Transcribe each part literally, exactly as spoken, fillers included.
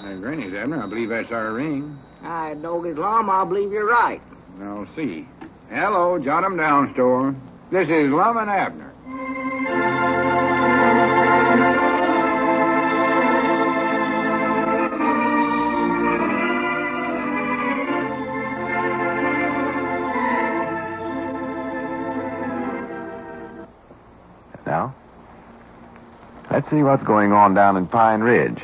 Uh, Granny's, Abner. I believe that's our ring. I dog his lum, I believe you're right. I'll see. Hello, jot 'em down, store. This is Lum and Abner. Now, let's see what's going on down in Pine Ridge.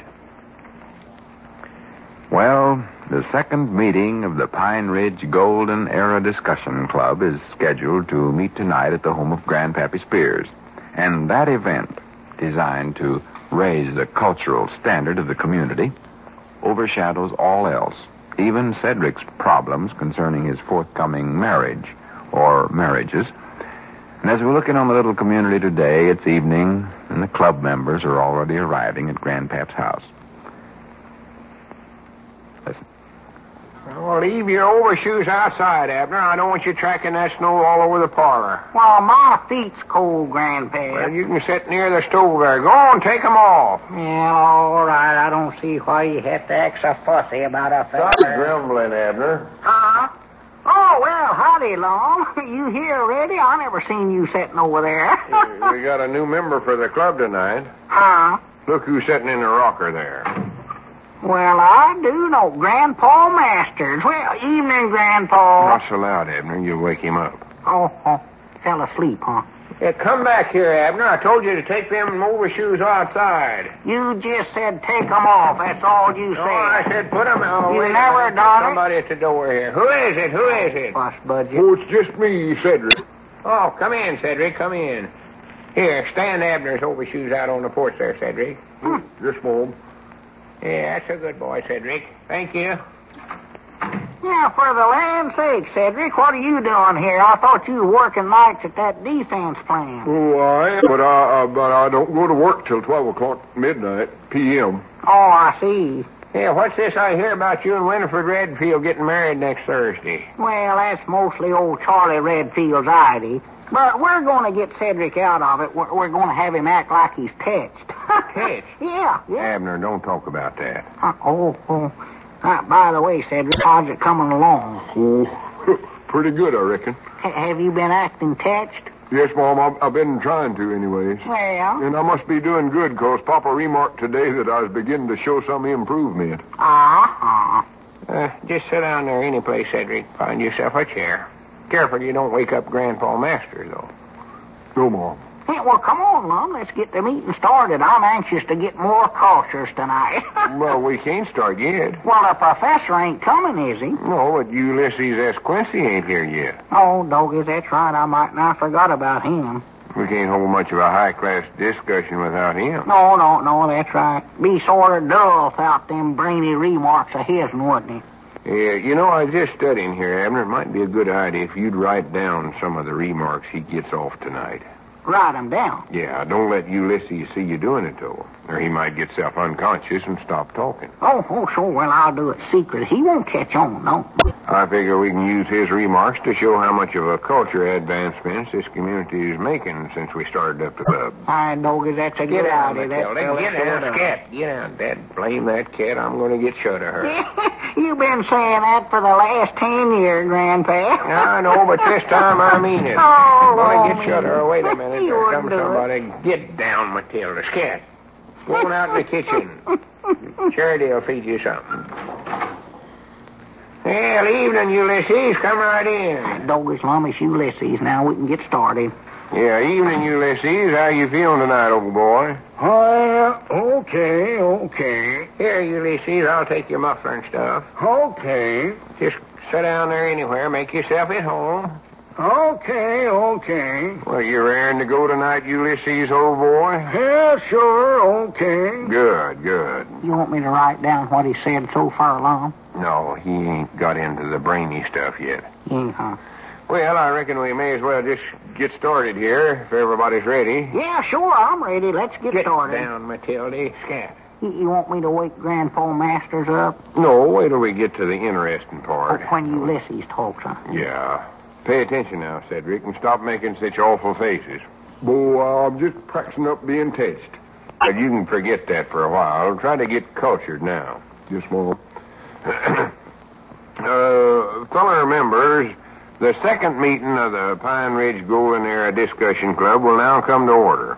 Well, the second meeting of the Pine Ridge Golden Era Discussion Club is scheduled to meet tonight at the home of Grandpappy Spears. And that event, designed to raise the cultural standard of the community, overshadows all else, even Cedric's problems concerning his forthcoming marriage or marriages. And as we're looking on the little community today, it's evening, and the club members are already arriving at Grandpap's house. Listen. Well, leave your overshoes outside, Abner. I don't want you tracking that snow all over the parlor. Well, my feet's cold, Grandpa. Well, you can sit near the stove there. Go on, take 'em off. Yeah, all right. I don't see why you have to act so fussy about a fella. Stop grumbling, Abner. Huh? Oh, well, howdy, Long. You here already? I never seen you sitting over there. We got a new member for the club tonight. Huh? Look who's sitting in the rocker there. Well, I do know Grandpa Masters. Well, evening, Grandpa. Not so loud, Abner. You'll wake him up. Oh, oh, fell asleep, huh? Yeah, come back here, Abner. I told you to take them overshoes outside. You just said take 'em off. That's all you said. No, I said put 'em on. You Wait a never minute. done it? Somebody at the door here. Who is it? Who is it? Fuss budget. Oh, it's just me, Cedric. Oh, come in, Cedric. Come in. Here, stand Abner's overshoes out on the porch there, Cedric. Hmm. Yes, Mom. Yeah, that's a good boy, Cedric. Thank you. Yeah, for the land's sake, Cedric, what are you doing here? I thought you were working nights at that defense plant. Oh, I am, but I, uh, but I don't go to work till twelve o'clock midnight, P M Oh, I see. Yeah, what's this I hear about you and Winifred Redfield getting married next Thursday? Well, that's mostly old Charlie Redfield's idea. But we're going to get Cedric out of it. We're, we're going to have him act like he's touched. Touched? Yeah, yeah. Abner, don't talk about that. Uh, oh, oh. Uh, by the way, Cedric, how's it coming along? Oh, pretty good, I reckon. H- have you been acting touched? Yes, Mom, I've, I've been trying to anyways. Well, And I must be doing good, because Papa remarked today that I was beginning to show some improvement. uh-huh. Uh, just sit down there any place, Cedric. Find yourself a chair. Careful you don't wake up Grandpa Masters, though. No, Mom. Hey, well, come on, Lum. Let's get the meeting started. I'm anxious to get more cultures tonight. Well, we can't start yet. Well, the professor ain't coming, is he? No, but Ulysses S. Quincy ain't here yet. Oh, doggies, that's right. I might not forgot about him. We can't hold much of a high-class discussion without him. No, no, no, that's right. Be sort of dull without them brainy remarks of his, wouldn't he? Yeah, you know, I was just studying here, Abner. It might be a good idea if you'd write down some of the remarks he gets off tonight. Write him down. Yeah, don't let Ulysses see you doing it, though. Or he might get self-unconscious and stop talking. Oh, oh, sure. Well, I'll do it secret. He won't catch on, no. I figure we can use his remarks to show how much of a culture advancements this community is making since we started up the club. All right, doggies, that's a Get good out, idea. Matilda. That's Get out, cat. Get out. Dad, blame that cat. I'm going to get shut of her. You've been saying that for the last ten years, Grandpa. I know, but this time I mean it. Oh, I'm going to get Lord. shut of her. Wait a minute. You There wouldn't comes do it. somebody. Get down, Matilda. Scat. Go on out in the kitchen. Charity'll feed you something. Well, evening, Ulysses. Come right in. Doggies, Lum, it's Ulysses. Now we can get started. Yeah, evening, Ulysses. How you feeling tonight, old boy? Uh, okay, okay. Here, Ulysses, I'll take your muffler and stuff. Okay. Just sit down there anywhere. Make yourself at home. Okay, okay. Well, you raring to go tonight, Ulysses, old boy? Yeah, sure, okay. Good, good. You want me to write down what he said so far, Lum? No, he ain't got into the brainy stuff yet. Yeah. Well, I reckon we may as well just get started here, if everybody's ready. Yeah, sure, I'm ready. Let's get, Get started. down, Matilda. Scat. You, you want me to wake Grandpa Masters up? No, wait till we get to the interesting Oh, part. when Ulysses talks, huh? Yeah. Pay attention now, Cedric, and stop making such awful faces. Boy, I'm just practicing up being touched. But you can forget that for a while. Try to get cultured now. Yes, Mom. uh, fellow members, the second meeting of the Pine Ridge Golden Era Discussion Club will now come to order.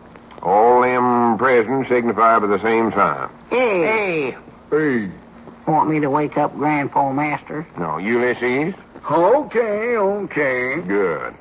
All them present signify by the same sign. Hey. Hey. Want me to wake up Grandpa Masters? No, Ulysses? Okay, okay. Good.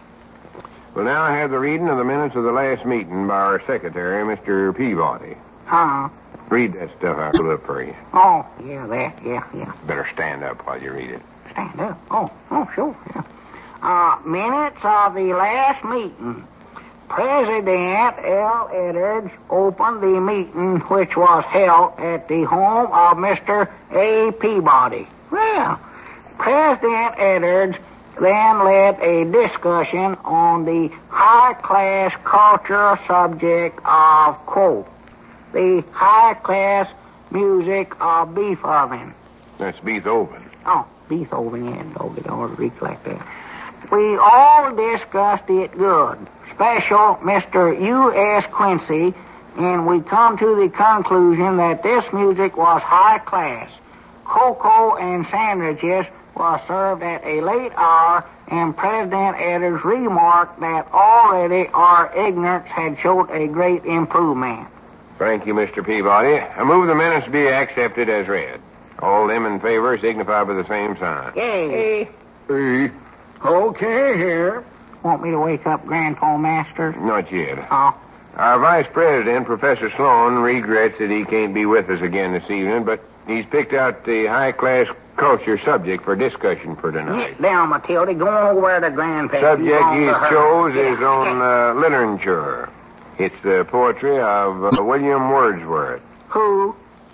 We'll now have the reading of the minutes of the last meeting by our secretary, Mister Peabody. Huh? Read that stuff I put up for you. Oh, yeah, that, yeah, yeah. Better stand up while you read it. Stand up. Oh, oh, sure, yeah. Uh, minutes of the last meeting. President L. Edwards opened the meeting which was held at the home of Mister A. Peabody. Well, President Edwards then led a discussion on the high-class cultural subject of, quote, the high-class music of Beethoven. That's Beethoven. Oh, Beethoven, yeah, dog it, I ought to recollect that. We all discussed it good. Special Mister U S Quincy, and we come to the conclusion that this music was high class. Cocoa and sandwiches was served at a late hour, and President Edwards remarked that already our ignorance had showed a great improvement. Thank you, Mister Peabody. I move the minutes be accepted as read. All them in favor signify by the same sign. Yay. Hey. Okay, here. Want me to wake up Grandpa Masters? Not yet. Oh. Our vice president, Professor Sloan, regrets that he can't be with us again this evening, but he's picked out the high-class culture subject for discussion for tonight. Get down, Matilda. Go over to Grandpa. Subject On he to her. chose Yeah. is on uh, literature. It's the poetry of uh, William Wordsworth. Who?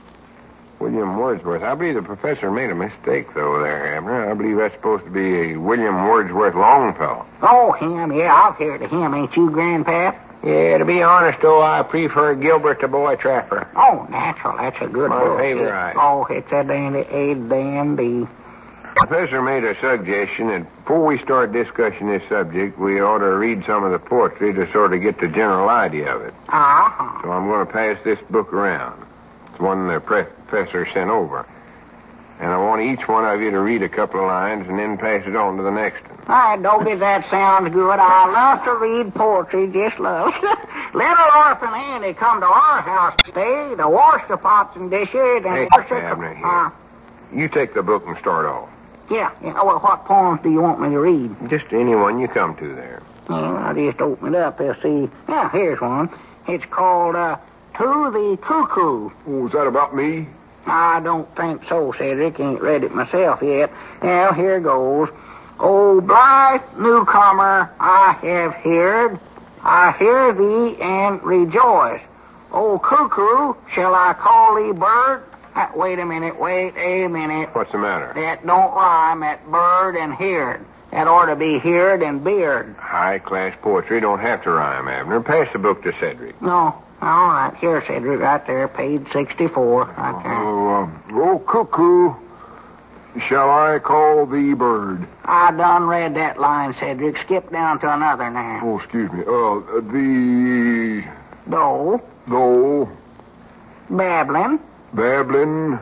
William Wordsworth. I believe the professor made a mistake, though, there, Abner. I believe that's supposed to be a William Wordsworth Longfellow. Oh, him. Yeah, I'll hear to him. Ain't you, Grandpa? Yeah, to be honest, though, I prefer Gilbert the Boy Trapper. Oh, natural. That's a good My book. favorite. Oh, it's a dandy, a dandy. Professor made a suggestion that before we start discussing this subject, we ought to read some of the poetry to sort of get the general idea of it. Uh-huh. So I'm going to pass this book around. It's one the professor sent over. And I want each one of you to read a couple of lines and then pass it on to the next one. All right, Doggy, that sounds good. I love to read poetry, just love. Little Orphan Annie come to our house to stay to wash the pots and dishes and Hey, wash the... Abner, here. Uh, You take the book and start off. yeah, yeah. Well, what poems do you want me to read? Just any one you come to there. Yeah, I'll just open it up. They'll see. Yeah, here's one. It's called, uh, To the Cuckoo. Oh, is that about me? I don't think so, Cedric. Ain't read it myself yet. Well, here goes. Oh, blithe newcomer, I have heard. I hear thee and rejoice. Oh, cuckoo, shall I call thee bird? Uh, wait a minute, wait a minute. What's the matter? That don't rhyme, that bird and heard. That ought to be heard and beard. High-class poetry don't have to rhyme, Abner. Pass the book to Cedric. No. All right, here, Cedric, right there, page sixty-four, right there. Oh, um, oh, cuckoo, shall I call thee bird? I done read that line, Cedric. Skip down to another now. Oh, excuse me. Uh, the... Though, Though, babbling, babbling,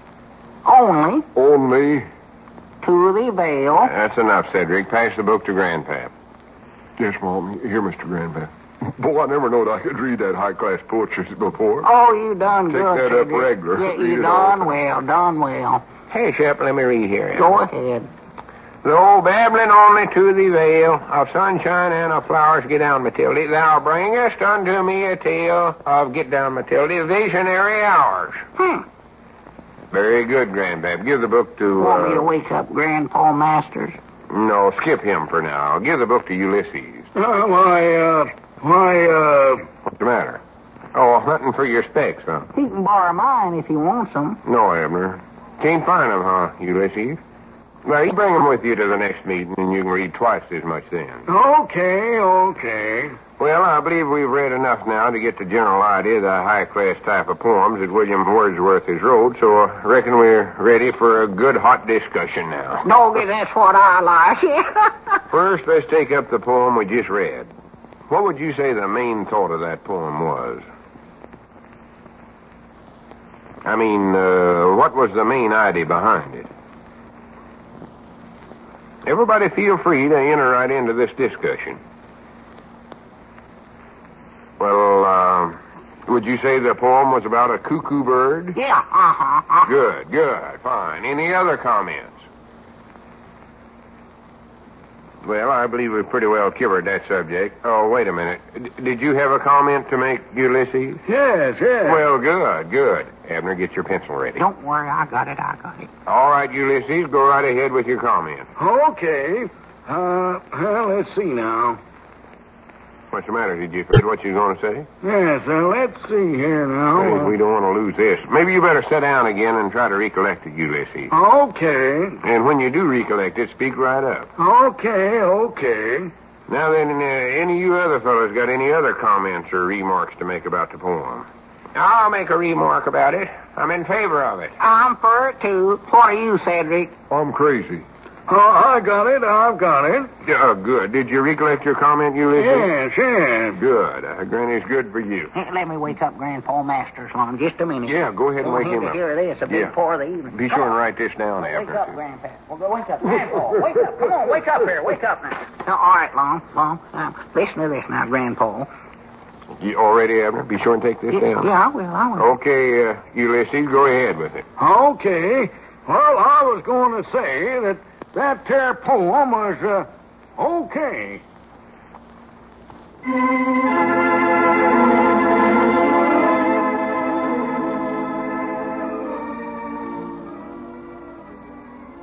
only only... to the veil. That's enough, Cedric. Pass the book to Grandpap. Yes, Mom. Here, Mister Grandpa. Boy, I never knowed I could read that high-class poetry before. Oh, you done Take good, that up Cedric. regular. Yeah, Read you it done all. well, done well. Hey, Shep, let me read here. Go ahead. Though babbling only to the veil of sunshine and of flowers, get down, Matilda. Thou bringest unto me a tale of, get down, Matilda, visionary hours. Hmm. Very good, Grandpap. Give the book to... Want me to Uh, wake up Grandpa Masters? no, skip him for now. Give the book to Ulysses. Uh, why, uh, why, uh, What's the matter? Oh, hunting for your specs, huh? He can borrow mine if he wants them. No, Abner. Can't find them, huh, Ulysses? Well, you bring them with you to the next meeting, and you can read twice as much then. okay, okay. Well, I believe we've read enough now to get the general idea of the high-class type of poems that William Wordsworth has wrote, so I reckon we're ready for a good hot discussion now. Doggy, that's what I like. First, let's take up the poem we just read. What would you say the main thought of that poem was? I mean, uh, what was the main idea behind it? Everybody feel free to enter right into this discussion. Well, uh, would you say the poem was about a cuckoo bird? Yeah, uh-huh. uh-huh. Good, good, fine. Any other comments? Well, I believe we pretty well covered that subject. Oh, wait a minute. D- did you have a comment to make, Ulysses? Yes, yes. Well, good, good. Abner, get your pencil ready. Don't worry, I got it, I got it. All right, Ulysses, go right ahead with your comment. Okay. Uh, well, let's see now. What's the matter? Did you forget what you were going to say? Yes, uh, let's see here now. Hey, we don't want to lose this. Maybe you better sit down again and try to recollect it, Ulysses. Okay. And when you do recollect it, speak right up. Okay, okay. Now then, uh, any of you other fellas got any other comments or remarks to make about the poem? I'll make a remark about it. I'm in favor of it. I'm for it, too. What are you, Cedric? I'm crazy. Oh, I got it, I've got it. Uh, good. Did you recollect your comment, Ulysses? Yes, yes. Good. Uh, Granny's good for you. Hey, let me wake up Grandpa Masters on just a minute. Yeah, go ahead and Want wake him him to up. hear this, a big Yeah. pour of the evening. Be Come sure and on. write this down, Wake Abner. up, Grandpa. Well, go wake up, Grandpa. Wake up. Come on, wake up here. Wake up now. now all right, Long, Long. Now, listen to this now, Grandpa. You all ready, Abner? Be sure and take this Yeah, down. yeah, I will, I will. Okay, uh, Ulysses, go ahead with it. Okay. Well, I was going to say that that there poem was, uh, okay.